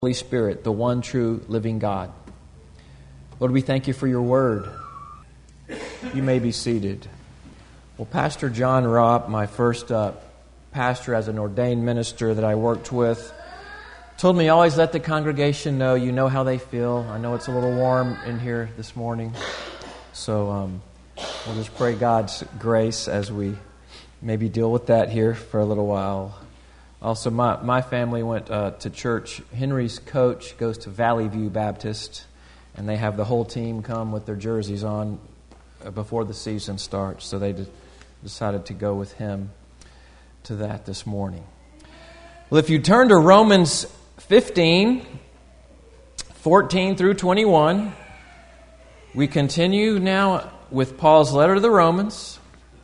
Holy Spirit, the one true living God. Lord, we thank you for your word. You may be seated. Well, Pastor John Ropp, my first pastor as an ordained minister that I worked with, told me always let the congregation know you know how they feel. I know it's a little warm in here this morning, so we'll just pray God's grace as we maybe deal with that here for a little while. Also, my family went to church. Henry's coach goes to Valley View Baptist, and they have the whole team come with their jerseys on before the season starts. So they decided to go with him to that this morning. Well, if you turn to Romans 15, 14 through 21, we continue now with Paul's letter to the Romans.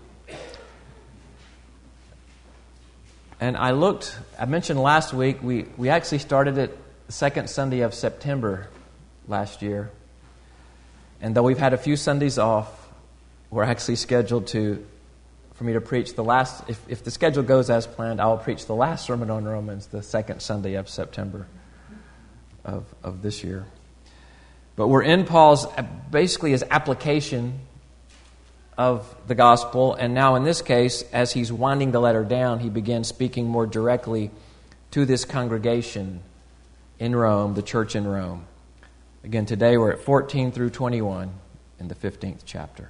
And I mentioned last week, we actually started it the second Sunday of September last year. And though we've had a few Sundays off, we're actually scheduled for me to preach the last, if the schedule goes as planned, I'll preach the last sermon on Romans the second Sunday of September of this year. But we're in Paul's, basically his application of the gospel, and now in this case, as he's winding the letter down, he begins speaking more directly to this congregation in Rome, the church in Rome. Again, today we're at 14 through 21 in the 15th chapter.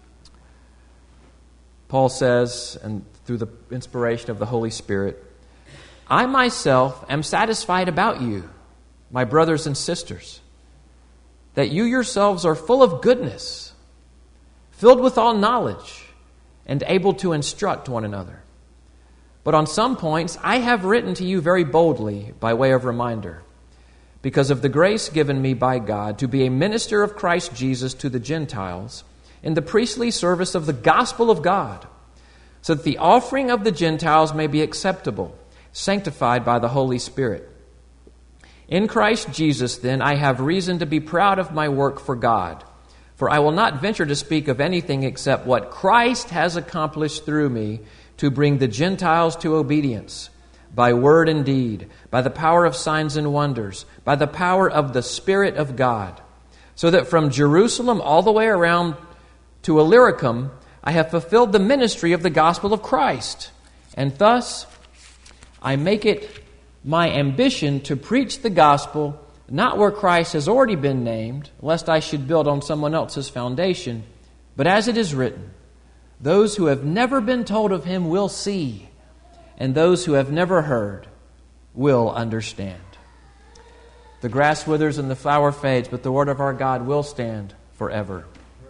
Paul says, and through the inspiration of the Holy Spirit, I myself am satisfied about you, my brothers and sisters, that you yourselves are full of goodness, filled with all knowledge, and able to instruct one another. But on some points I have written to you very boldly by way of reminder, because of the grace given me by God to be a minister of Christ Jesus to the Gentiles in the priestly service of the gospel of God, so that the offering of the Gentiles may be acceptable, sanctified by the Holy Spirit. In Christ Jesus, then, I have reason to be proud of my work for God. For I will not venture to speak of anything except what Christ has accomplished through me to bring the Gentiles to obedience, by word and deed, by the power of signs and wonders, by the power of the Spirit of God, so that from Jerusalem all the way around to Illyricum, I have fulfilled the ministry of the gospel of Christ. And thus, I make it my ambition to preach the gospel not where Christ has already been named, lest I should build on someone else's foundation, but as it is written, those who have never been told of him will see, and those who have never heard will understand. The grass withers and the flower fades, but the word of our God will stand forever.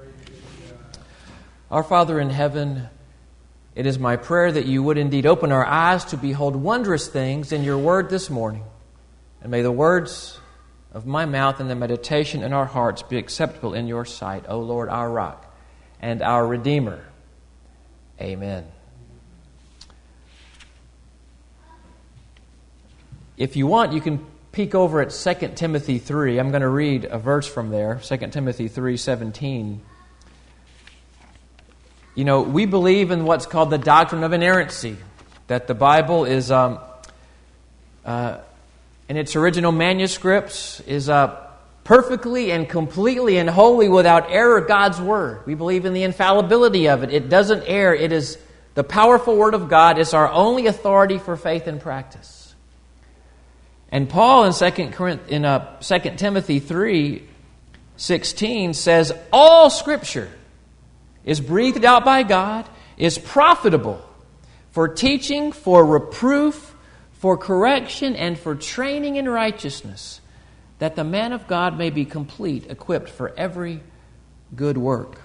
Our Father in heaven, it is my prayer that you would indeed open our eyes to behold wondrous things in your word this morning, and may the words of my mouth and the meditation in our hearts be acceptable in your sight, O Lord, our rock and our Redeemer. Amen. If you want, you can peek over at 2 Timothy 3. I'm going to read a verse from there, 2 Timothy 3:17. You know, we believe in what's called the doctrine of inerrancy, that the Bible is in its original manuscripts, is perfectly and completely and wholly without error God's Word. We believe in the infallibility of it. It doesn't err. It is the powerful Word of God. It's our only authority for faith and practice. And Paul in 2 Timothy 3:16 says, all Scripture is breathed out by God, is profitable for teaching, for reproof, for correction, and for training in righteousness, that the man of God may be complete, equipped for every good work.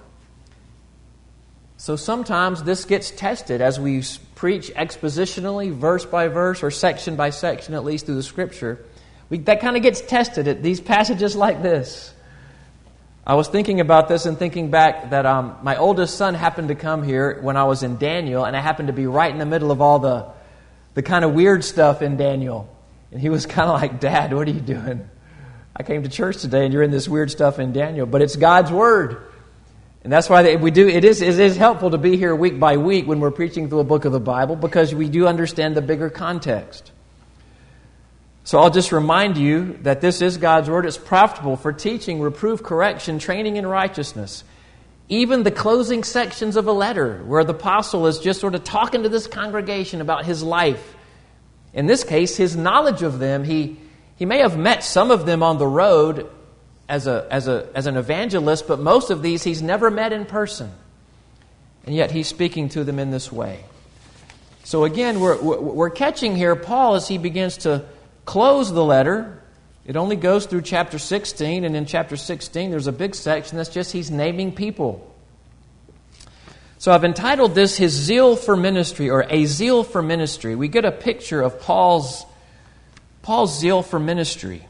So sometimes this gets tested as we preach expositionally, verse by verse, or section by section, at least through the Scripture. That kind of gets tested at these passages like this. I was thinking about this and thinking back that my oldest son happened to come here when I was in Daniel, and I happened to be right in the middle of all the kind of weird stuff in Daniel. And he was kind of like, Dad, what are you doing? I came to church today and you're in this weird stuff in Daniel. But it's God's Word. And that's why it is helpful to be here week by week when we're preaching through a book of the Bible, because we do understand the bigger context. So I'll just remind you that this is God's Word. It's profitable for teaching, reproof, correction, training in righteousness. Even the closing sections of a letter where the apostle is just sort of talking to this congregation about his life. In this case, his knowledge of them, he may have met some of them on the road as an evangelist, but most of these he's never met in person. And yet he's speaking to them in this way. So again, we're catching here Paul as he begins to close the letter. It only goes through chapter 16, and in chapter 16 there's a big section that's just he's naming people. So I've entitled this His Zeal for Ministry, or A Zeal for Ministry. We get a picture of Paul's zeal for ministry.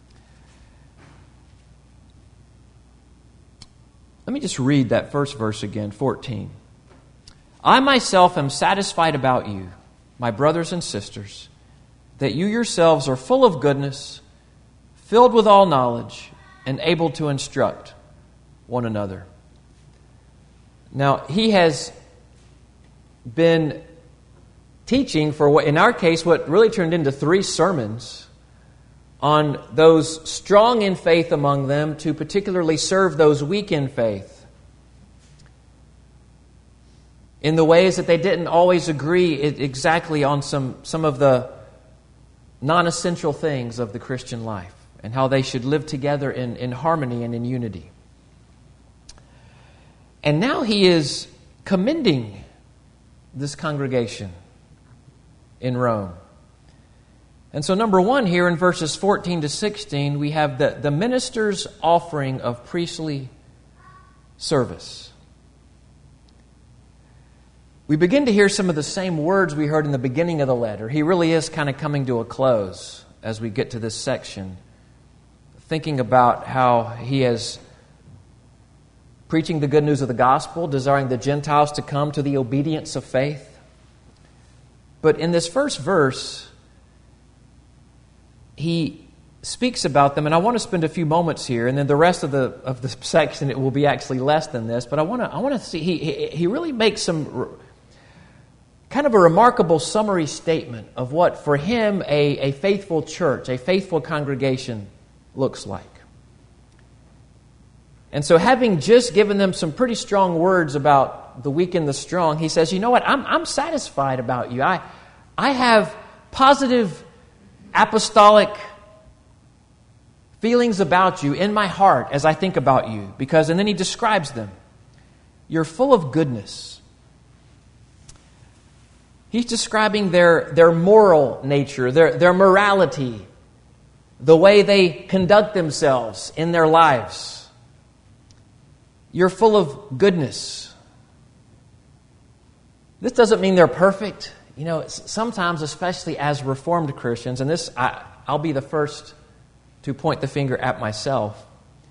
Let me just read that first verse again, 14. I myself am satisfied about you, my brothers and sisters, that you yourselves are full of goodness, filled with all knowledge, and able to instruct one another. Now, he has been teaching for what, in our case, what really turned into 3 sermons on those strong in faith among them to particularly serve those weak in faith in the ways that they didn't always agree exactly on some of the non-essential things of the Christian life and how they should live together in harmony and in unity. And now he is commending this congregation in Rome. And so number 1 here in verses 14 to 16, we have the minister's offering of priestly service. We begin to hear some of the same words we heard in the beginning of the letter. He really is kind of coming to a close as we get to this section, thinking about how he is preaching the good news of the gospel, desiring the Gentiles to come to the obedience of faith. But in this first verse, he speaks about them, and I want to spend a few moments here, and then the rest of the section, it will be actually less than this, but I want to see, he really makes some kind of a remarkable summary statement of what, for him, a faithful church, a faithful congregation looks like. And so having just given them some pretty strong words about the weak and the strong, he says, you know what, I'm satisfied about you. I have positive apostolic feelings about you in my heart as I think about you. Because, and then he describes them. You're full of goodness. He's describing their moral nature, their morality, the way they conduct themselves in their lives. You're full of goodness. This doesn't mean they're perfect. You know, sometimes, especially as Reformed Christians, and this, I'll be the first to point the finger at myself,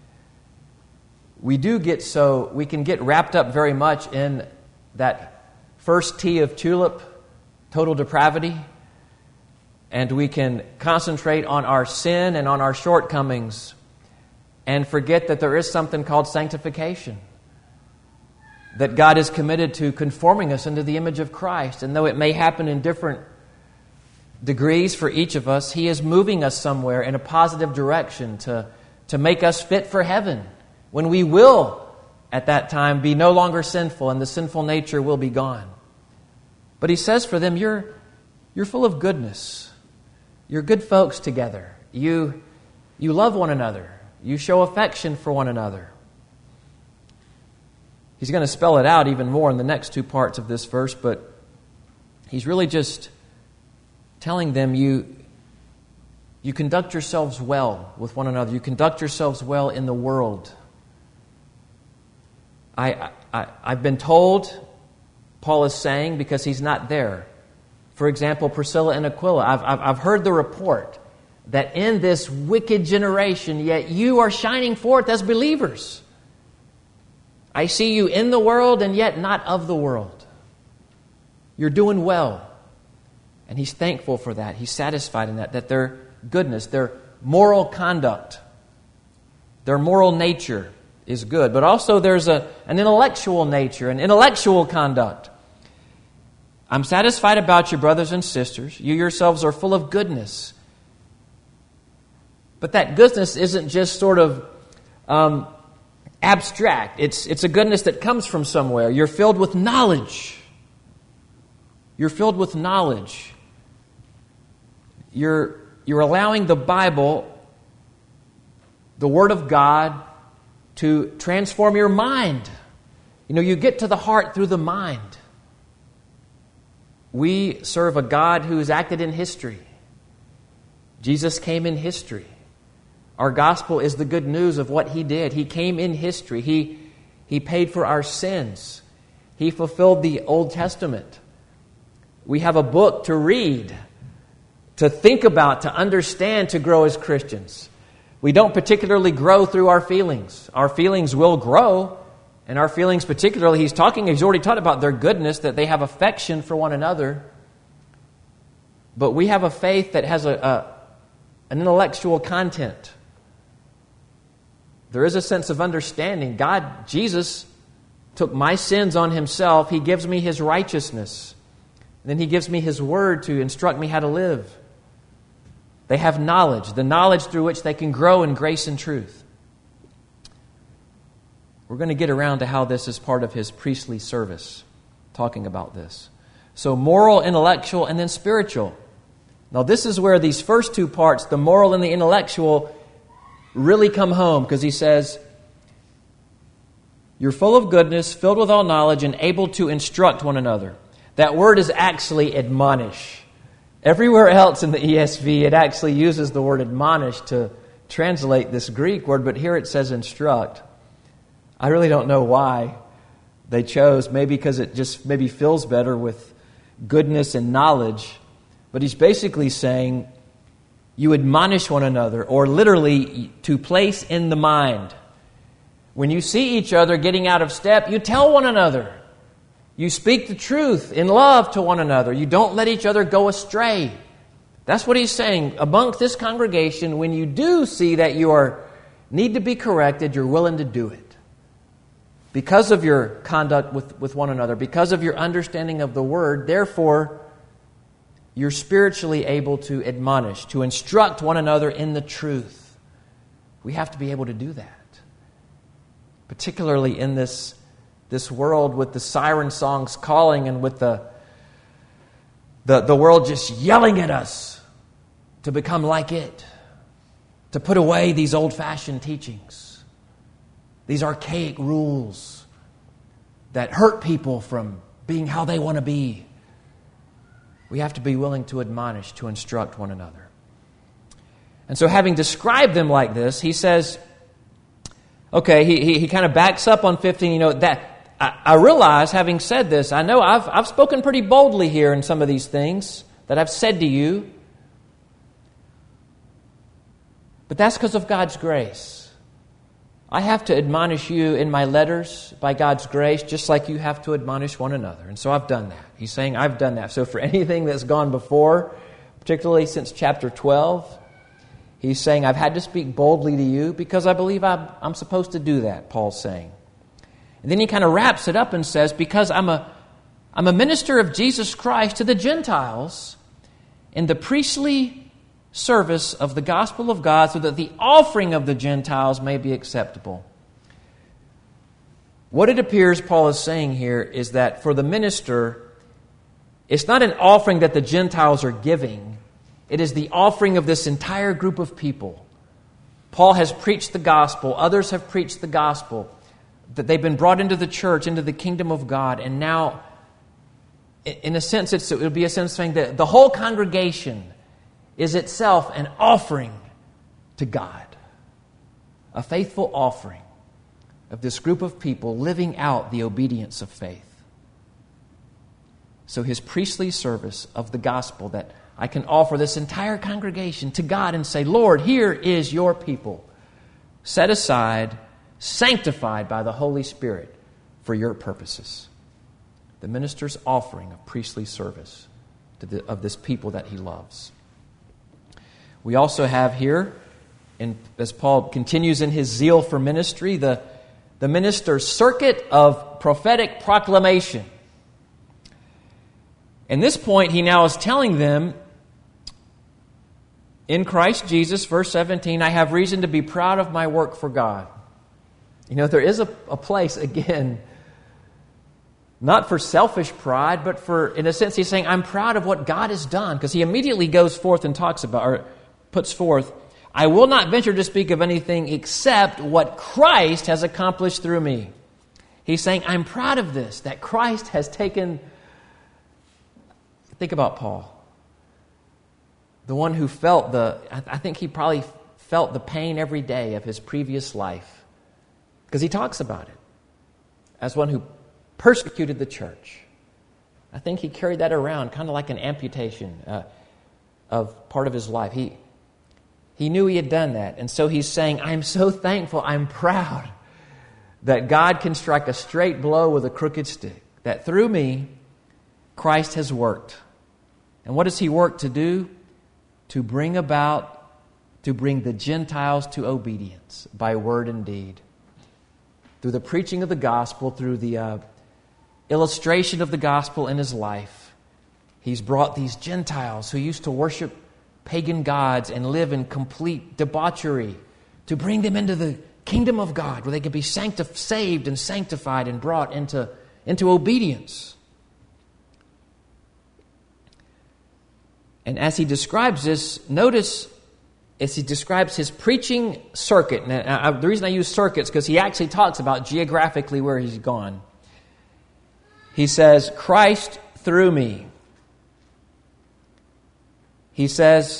we can get wrapped up very much in that first T of tulip, total depravity, and we can concentrate on our sin and on our shortcomings and forget that there is something called sanctification, that God is committed to conforming us into the image of Christ. And though it may happen in different degrees for each of us, He is moving us somewhere in a positive direction to make us fit for heaven, when we will, at that time, be no longer sinful and the sinful nature will be gone. But He says for them, you're full of goodness. You're good folks together. You love one another. You show affection for one another. He's going to spell it out even more in the next 2 parts of this verse, but he's really just telling them you conduct yourselves well with one another. You conduct yourselves well in the world. I've been told, Paul is saying, because he's not there. For example, Priscilla and Aquila, I've heard the report that in this wicked generation, yet you are shining forth as believers. I see you in the world and yet not of the world. You're doing well. And he's thankful for that. He's satisfied in that their goodness, their moral conduct, their moral nature is good. But also there's an intellectual nature, an intellectual conduct. I'm satisfied about you, brothers and sisters. You yourselves are full of goodness. But that goodness isn't just sort of abstract. It's a goodness that comes from somewhere. You're filled with knowledge. You're filled with knowledge. You're allowing the Bible, the Word of God, to transform your mind. You get to the heart through the mind. We serve a God who has acted in history. Jesus came in history. Our gospel is the good news of what He did. He came in history. He paid for our sins. He fulfilled the Old Testament. We have a book to read, to think about, to understand, to grow as Christians. We don't particularly grow through our feelings. Our feelings will grow, and our feelings particularly, he's already taught about their goodness, that they have affection for one another. But we have a faith that has an intellectual content. There is a sense of understanding. Jesus took my sins on Himself. He gives me His righteousness. And then He gives me His Word to instruct me how to live. They have knowledge, the knowledge through which they can grow in grace and truth. We're going to get around to how this is part of His priestly service, talking about this. So moral, intellectual, and then spiritual. Now this is where these first two parts, the moral and the intellectual, really come home, because he says, you're full of goodness, filled with all knowledge, and able to instruct one another. That word is actually admonish. Everywhere else in the ESV, it actually uses the word admonish to translate this Greek word, but here it says instruct. I really don't know why they chose, maybe because it just maybe feels better with goodness and knowledge. But he's basically saying, you admonish one another, or literally to place in the mind. When you see each other getting out of step, you tell one another. You speak the truth in love to one another. You don't let each other go astray. That's what he's saying. Amongst this congregation, when you do see that you need to be corrected, you're willing to do it. Because of your conduct with one another, because of your understanding of the Word, therefore, you're spiritually able to admonish, to instruct one another in the truth. We have to be able to do that. Particularly in this world with the siren songs calling and with the world just yelling at us to become like it, to put away these old-fashioned teachings, these archaic rules that hurt people from being how they want to be. We have to be willing to admonish, to instruct one another. And so having described them like this, he says, okay, he kind of backs up on 15, that I realize, having said this, I know I've spoken pretty boldly here in some of these things that I've said to you. But that's because of God's grace. I have to admonish you in my letters by God's grace, just like you have to admonish one another. And so I've done that. He's saying I've done that. So for anything that's gone before, particularly since chapter 12, he's saying I've had to speak boldly to you because I believe I'm supposed to do that, Paul's saying. And then he kind of wraps it up and says, because I'm a minister of Jesus Christ to the Gentiles in the priestly service of the gospel of God, so that the offering of the Gentiles may be acceptable. What it appears Paul is saying here is that for the minister, it's not an offering that the Gentiles are giving. It is the offering of this entire group of people. Paul has preached the gospel. Others have preached the gospel. That they've been brought into the church, into the kingdom of God. And now, in a sense, it would be a sense of saying that the whole congregation is itself an offering to God. A faithful offering of this group of people living out the obedience of faith. So his priestly service of the gospel, that I can offer this entire congregation to God and say, Lord, here is your people, set aside, sanctified by the Holy Spirit for your purposes. The minister's offering of priestly service of this people that he loves. We also have here, as Paul continues in his zeal for ministry, the minister's circuit of prophetic proclamation. At this point, he now is telling them In Christ Jesus, verse 17, I have reason to be proud of my work for God. You know, there is a place, again, not for selfish pride, but for, in a sense, he's saying, I'm proud of what God has done. Because he immediately goes forth and talks about, or puts forth, I will not venture to speak of anything except what Christ has accomplished through me. He's saying, I'm proud of this, that Christ has taken... Think about Paul. The one who felt I think he probably felt the pain every day of his previous life. Because he talks about it. As one who persecuted the church. I think he carried that around kind of like an amputation of part of his life. He knew he had done that. And so he's saying, I'm so thankful, I'm proud that God can strike a straight blow with a crooked stick. That through me, Christ has worked. And what does he work to do? To bring the Gentiles to obedience by word and deed. Through the preaching of the gospel, through the illustration of the gospel in his life, he's brought these Gentiles who used to worship pagan gods and live in complete debauchery to bring them into the kingdom of God where they can be saved and sanctified and brought into obedience. And as he describes this, notice as he describes his preaching circuit. Now, the reason I use circuits is because he actually talks about geographically where he's gone. He says, Christ through me. He says,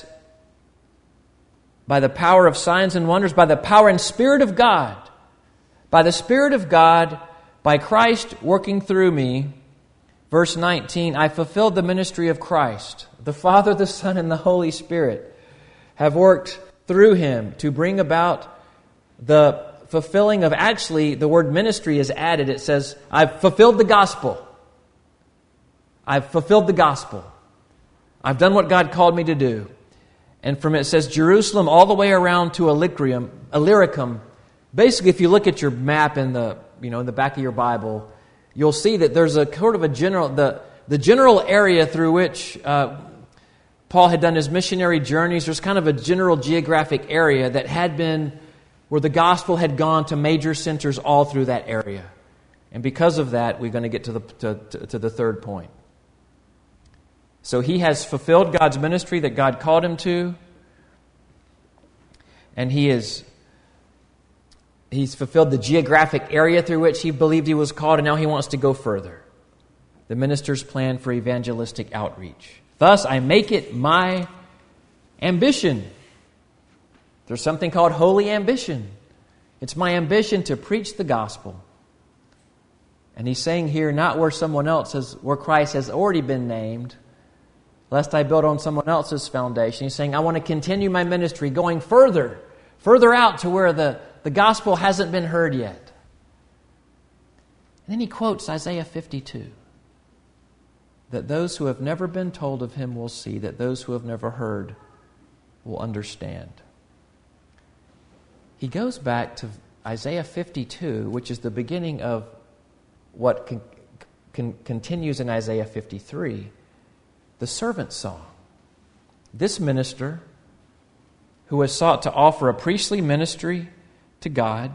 by the power of signs and wonders, by the power and Spirit of God. By the Spirit of God, by Christ working through me. Verse 19, I fulfilled the ministry of Christ. The Father, the Son, and the Holy Spirit have worked through him to bring about the fulfilling of, actually, the word ministry is added. It says, I've fulfilled the gospel. I've fulfilled the gospel. I've done what God called me to do. And from it says Jerusalem all the way around to Illyricum. Basically, if you look at your map in the back of your Bible, you'll see that there's a sort of a general, the general area through which Paul had done his missionary journeys. There's kind of a general geographic area that had been where the gospel had gone to major centers all through that area. And because of that, we're going to get to the third point. So he has fulfilled God's ministry that God called him to. And he's fulfilled the geographic area through which he believed he was called, and now he wants to go further. The minister's plan for evangelistic outreach. Thus, I make it my ambition. There's something called holy ambition. It's my ambition to preach the gospel. And he's saying here, not where Christ has already been named, lest I build on someone else's foundation. He's saying, I want to continue my ministry going further out to where the gospel hasn't been heard yet. And then he quotes Isaiah 52. That those who have never been told of him will see, that those who have never heard will understand. He goes back to Isaiah 52, which is the beginning of what continues in Isaiah 53, the servant song. This minister, who has sought to offer a priestly ministry to God,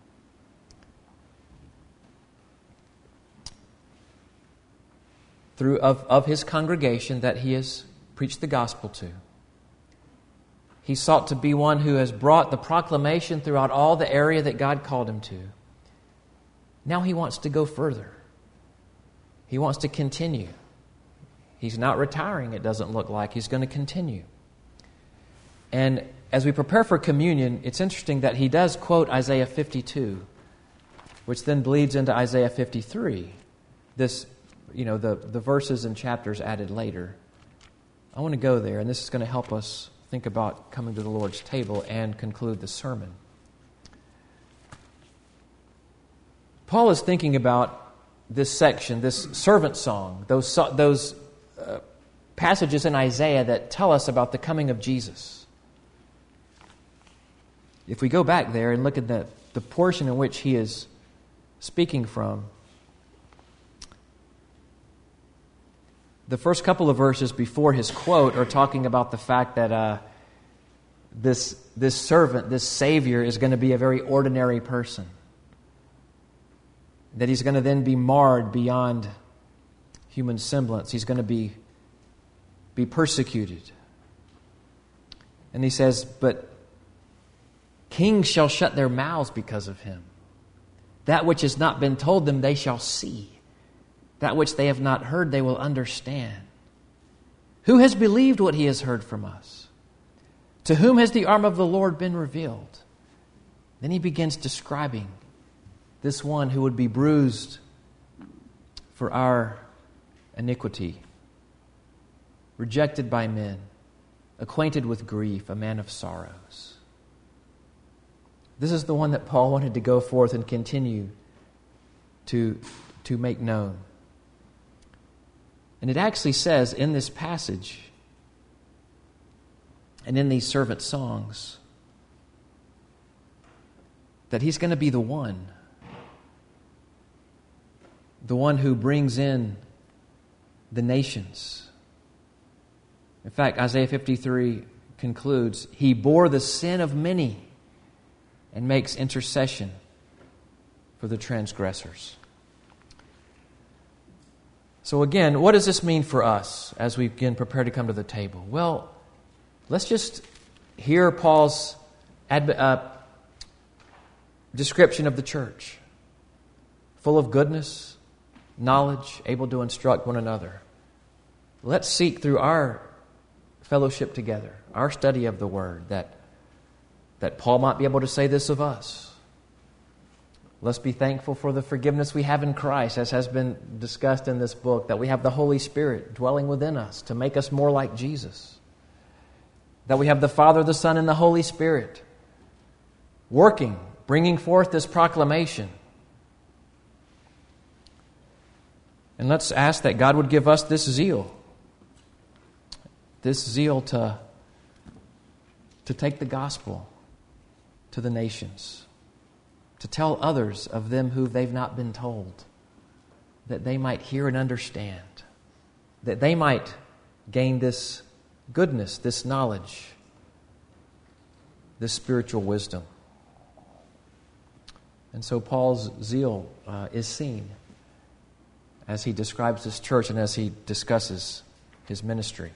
through of his congregation that he has preached the gospel to. He sought to be one who has brought the proclamation throughout all the area that God called him to. Now he wants to go further. He wants to continue. He's not retiring, it doesn't look like. He's going to continue. And as we prepare for communion, it's interesting that he does quote Isaiah 52, which then bleeds into Isaiah 53. This, the verses and chapters added later. I want to go there, and this is going to help us think about coming to the Lord's table and conclude the sermon. Paul is thinking about this section, this servant song, those passages in Isaiah that tell us about the coming of Jesus. If we go back there and look at the portion in which he is speaking from, the first couple of verses before his quote are talking about the fact that this servant, this Savior, is going to be a very ordinary person. That he's going to then be marred beyond human semblance. He's going to be persecuted. And he says, but kings shall shut their mouths because of him. That which has not been told them, they shall see. That which they have not heard, they will understand. Who has believed what he has heard from us? To whom has the arm of the Lord been revealed? Then he begins describing this one who would be bruised for our iniquity, rejected by men, acquainted with grief, a man of sorrows. This is the one that Paul wanted to go forth and continue to make known. And it actually says in this passage and in these servant songs that he's going to be the one who brings in the nations. In fact, Isaiah 53 concludes, he bore the sin of many and makes intercession for the transgressors. So again, what does this mean for us as we begin prepare to come to the table? Well, let's just hear Paul's description of the church. Full of goodness, knowledge, able to instruct one another. Let's seek through our fellowship together, our study of the Word, that Paul might be able to say this of us. Let's be thankful for the forgiveness we have in Christ, as has been discussed in this book, that we have the Holy Spirit dwelling within us to make us more like Jesus. That we have the Father, the Son, and the Holy Spirit working, bringing forth this proclamation. And let's ask that God would give us this zeal to take the gospel to the nations, to tell others of them who they've not been told, that they might hear and understand, that they might gain this goodness, this knowledge, this spiritual wisdom. And so Paul's zeal is seen as he describes this church and as he discusses his ministry.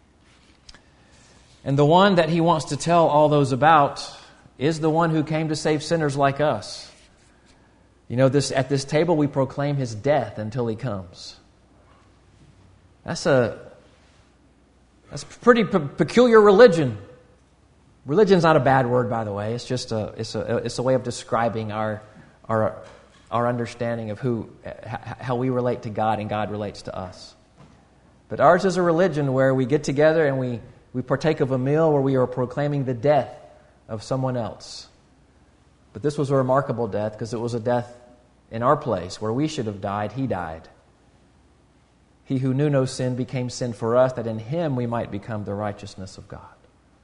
And the one that he wants to tell all those about is the one who came to save sinners like us. You know, at this table we proclaim his death until he comes. That's a pretty peculiar religion. Religion's not a bad word, by the way. It's just it's a way of describing our understanding of how we relate to God and God relates to us. But ours is a religion where we get together and we partake of a meal where we are proclaiming the death of someone else. But this was a remarkable death because it was a death in our place where we should have died. He died. He who knew no sin became sin for us, that in him we might become the righteousness of God.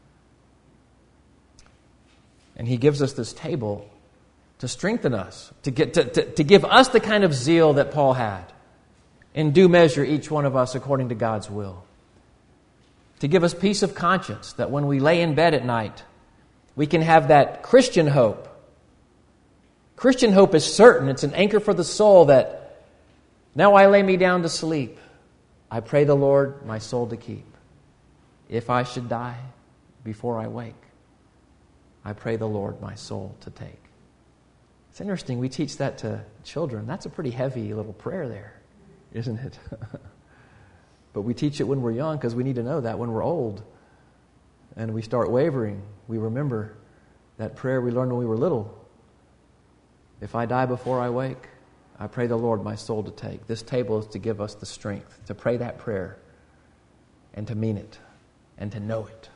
And he gives us this table to strengthen us, to give us the kind of zeal that Paul had. In due measure, each one of us according to God's will. To give us peace of conscience, that when we lay in bed at night, we can have that Christian hope. Christian hope is certain. It's an anchor for the soul that now I lay me down to sleep. I pray the Lord my soul to keep. If I should die before I wake, I pray the Lord my soul to take. It's interesting, we teach that to children. That's a pretty heavy little prayer there, isn't it? But we teach it when we're young because we need to know that when we're old and we start wavering, we remember that prayer we learned when we were little. If I die before I wake, I pray the Lord my soul to take. This table is to give us the strength to pray that prayer and to mean it and to know it.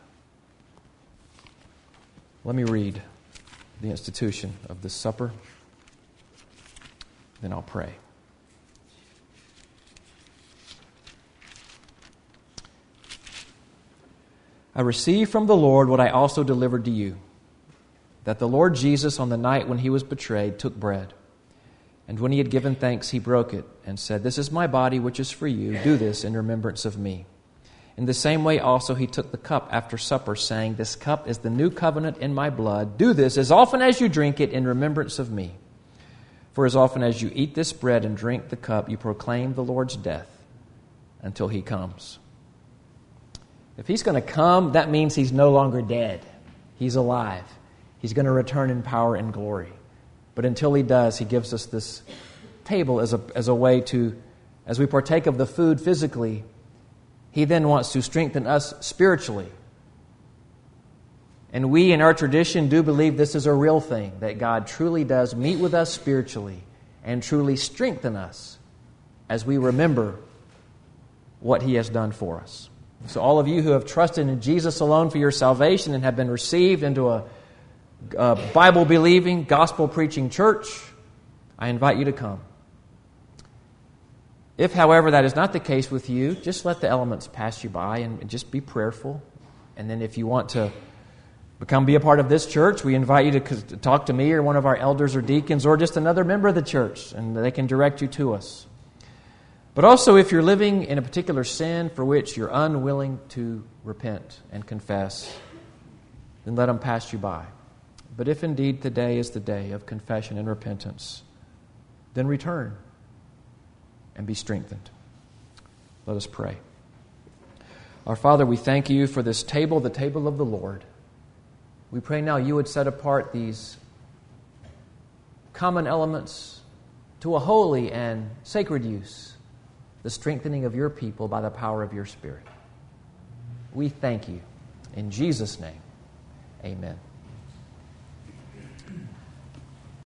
Let me read the institution of this supper, then I'll pray. I received from the Lord what I also delivered to you, that the Lord Jesus, on the night when he was betrayed, took bread. And when he had given thanks, he broke it and said, "This is my body, which is for you. Do this in remembrance of me." In the same way also he took the cup after supper, saying, "This cup is the new covenant in my blood. Do this as often as you drink it in remembrance of me. For as often as you eat this bread and drink the cup, you proclaim the Lord's death until he comes." If he's going to come, that means he's no longer dead. He's alive. He's going to return in power and glory. But until he does, he gives us this table as a way to, as we partake of the food physically, he then wants to strengthen us spiritually. And we in our tradition do believe this is a real thing, that God truly does meet with us spiritually and truly strengthen us as we remember what he has done for us. So all of you who have trusted in Jesus alone for your salvation and have been received into a Bible-believing, gospel-preaching church, I invite you to come. If, however, that is not the case with you, just let the elements pass you by and just be prayerful. And then if you want to be a part of this church, we invite you to talk to me or one of our elders or deacons or just another member of the church, and they can direct you to us. But also, if you're living in a particular sin for which you're unwilling to repent and confess, then let them pass you by. But if indeed today is the day of confession and repentance, then return and be strengthened. Let us pray. Our Father, we thank you for this table, the table of the Lord. We pray now you would set apart these common elements to a holy and sacred use, the strengthening of your people by the power of your Spirit. We thank you. In Jesus' name, amen.